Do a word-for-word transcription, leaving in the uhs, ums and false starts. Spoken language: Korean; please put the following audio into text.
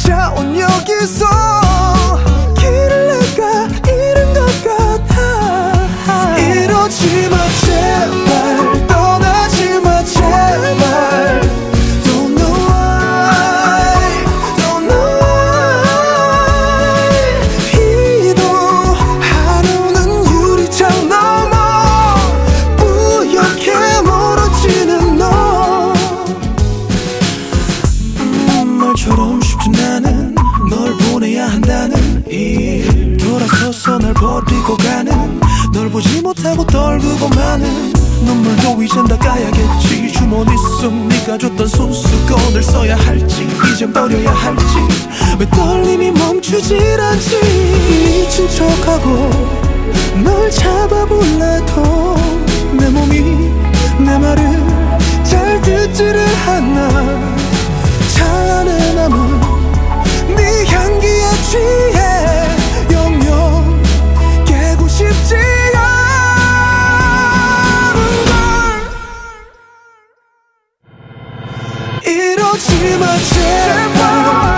자, 온 여기서 길을 내가 잃은 것 같아. 이러지 마 제발, 떠나지 마 제발. Don't know why, don't know why. 비도 하루는 유리창 넘어 뿌옇게 멀어지는 너. 음, 말처럼 쉽진 않은 널 보내야 한다는 일. 돌아서서 날 버리고 가는 널 보지 못하고 떨구고 마는 눈물도 이젠 닦아야겠지. 주머니 속 네가 줬던 손수건을 써야 할지 이젠 버려야 할지. 왜 떨림이 멈추질 않지. 미친 척하고 널 잡아볼래도 내 몸이 내 말을 잘 듣지를 않아. 차 안에 남은 네 향기에 취해 영영 깨고 싶지 않은 걸. 이러지 마 제발.